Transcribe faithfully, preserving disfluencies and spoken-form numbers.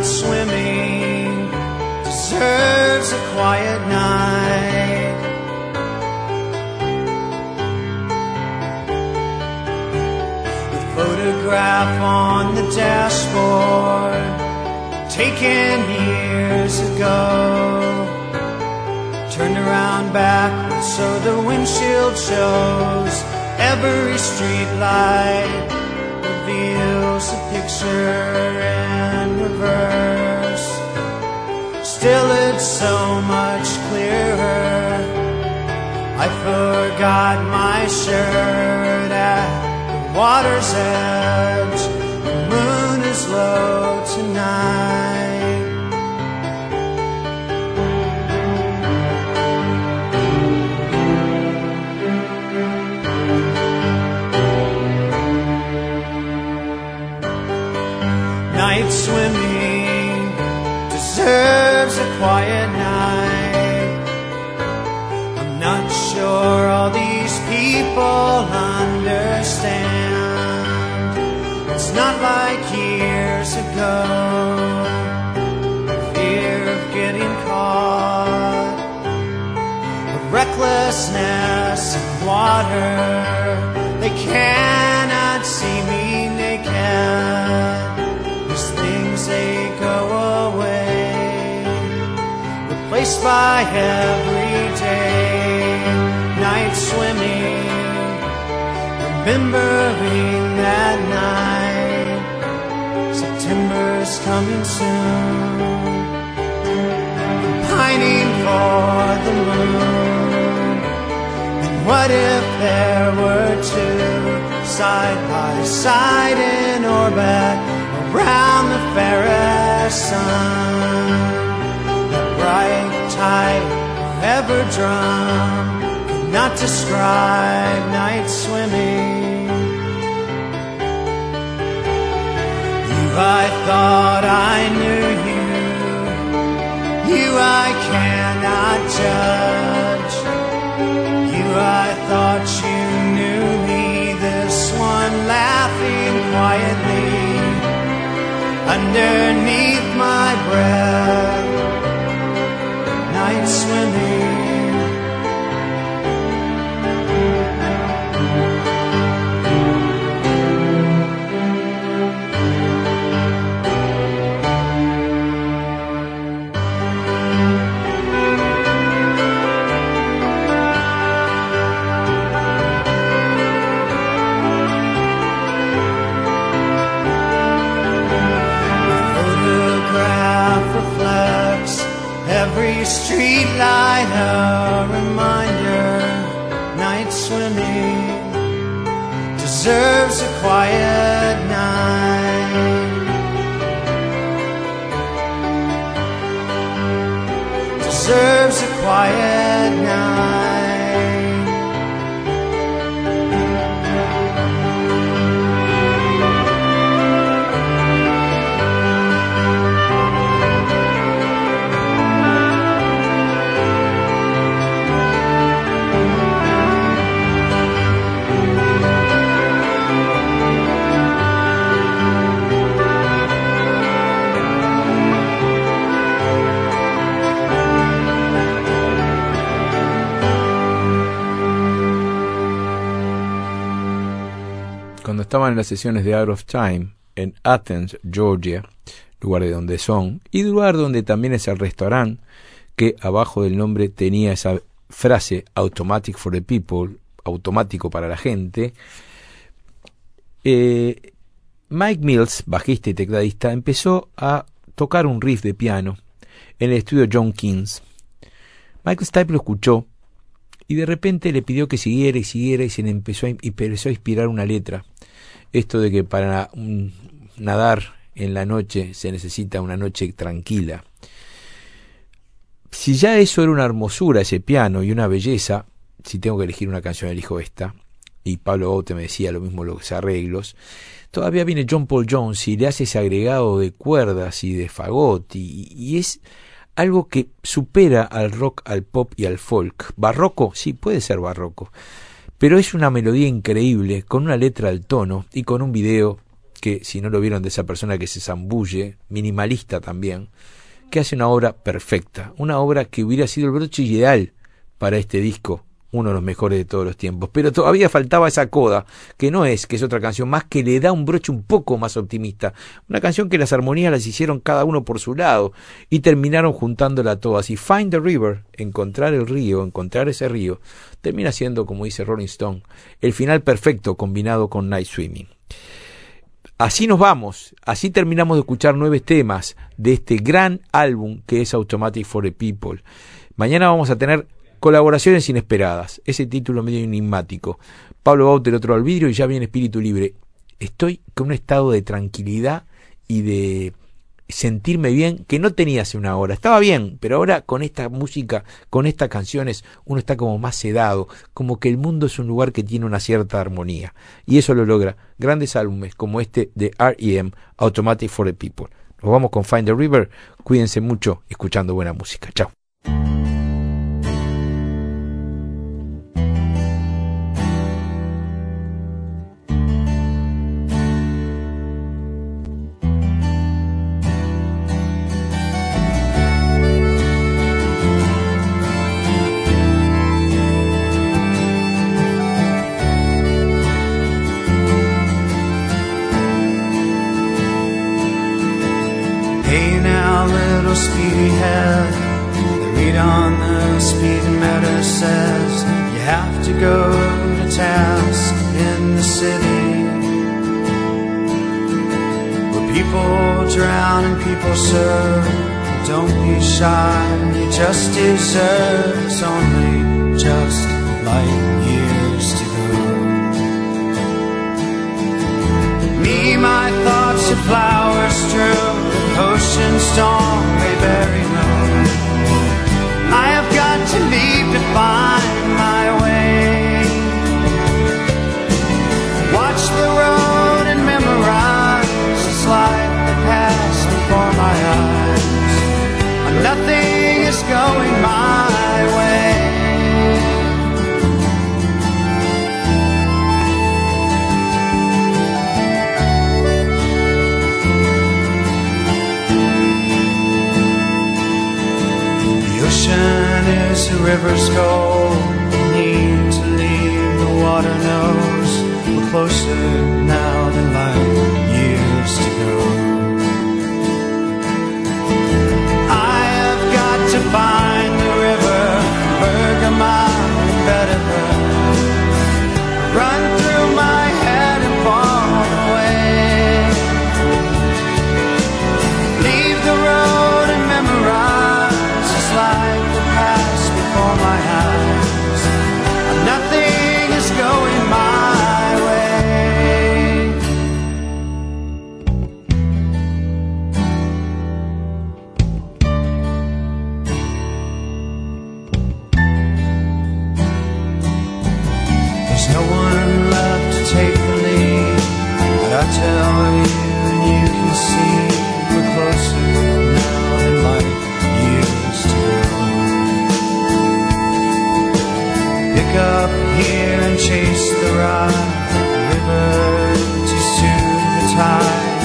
swimming deserves a quiet night. The photograph on the dashboard, taken years ago, turned around backwards so the windshield shows. Every street light reveals a picture in reverse. Still it's so much clearer. I forgot my shirt at the water's edge. The moon is low tonight. Night swimming deserves a quiet night. I'm not sure all these people understand. It's not like years ago, the fear of getting caught, the recklessness in water. They cannot see me naked. They go away, replaced by everyday night swimming, remembering that night. September's coming soon, I'm pining for the moon. And what if there were two side by side in orbit around the fairest sun? That bright tide forever drum could not describe night swimming. You, I thought I knew you. You, I cannot judge. You, I thought you knew me. This one laughing quietly underneath my breath, night swimming. Every street light a reminder. Night swimming deserves a quiet night. Deserves a quiet night. Cuando estaban en las sesiones de Out of Time en Athens, Georgia, lugar de donde son, y lugar donde también es el restaurante que abajo del nombre tenía esa frase Automatic for the People, automático para la gente, eh, Mike Mills, bajista y tecladista, empezó a tocar un riff de piano en el estudio John Keane. Michael Stipe lo escuchó y de repente le pidió que siguiera y siguiera y se le empezó a, empezó a inspirar una letra. Esto de que para un, nadar en la noche se necesita una noche tranquila. Si ya eso era una hermosura, ese piano, y una belleza, si tengo que elegir una canción, elijo esta. Y Pablo Bote me decía lo mismo los arreglos. Todavía viene John Paul Jones y le hace ese agregado de cuerdas y de fagot, y, y es algo que supera al rock, al pop y al folk. ¿Barroco? Sí, puede ser barroco. Pero es una melodía increíble, con una letra al tono y con un video que si no lo vieron, de esa persona que se zambulle, minimalista también, que hace una obra perfecta, una obra que hubiera sido el broche ideal para este disco, uno de los mejores de todos los tiempos, pero todavía faltaba esa coda, que no es, que es otra canción más que le da un broche un poco más optimista, una canción que las armonías las hicieron cada uno por su lado y terminaron juntándola todas. Y Find the River, encontrar el río, encontrar ese río, termina siendo, como dice Rolling Stone, el final perfecto combinado con Night Swimming. Así nos vamos, así terminamos de escuchar nueve temas de este gran álbum que es Automatic for the People. Mañana vamos a tener colaboraciones inesperadas, ese título medio enigmático. Pablo Bauter, otro al vidrio, y ya viene Espíritu Libre. Estoy con un estado de tranquilidad y de sentirme bien que no tenía hace una hora. Estaba bien, pero ahora con esta música, con estas canciones, uno está como más sedado, como que el mundo es un lugar que tiene una cierta armonía. Y eso lo logra grandes álbumes como este de R E M, Automatic for the People. Nos vamos con Find the River. Cuídense mucho escuchando buena música. Chao. Speedy head, the read on the speedometer says you have to go to task in the city where people drown and people serve. Don't be shy, you just deserve. It's only just light years to go. Me, my thoughts are flower strewn, ocean storm may bury me. I have got to leave to find my way. Watch the road and memorize the slide that passed before my eyes. Nothing is going my way. Is the river's goal. Need to leave, the water knows. We're closer now than light years to go. I have got to find the river, Bergamot and Bedford. Run through my head and fall away. Leave the road and memorize this life before my eyes. Nothing is going my way. There's no one left to take the lead, but I tell you and you can see we're closer now than light years to go. Pick up here and chase the ride. The river to soothe the tide.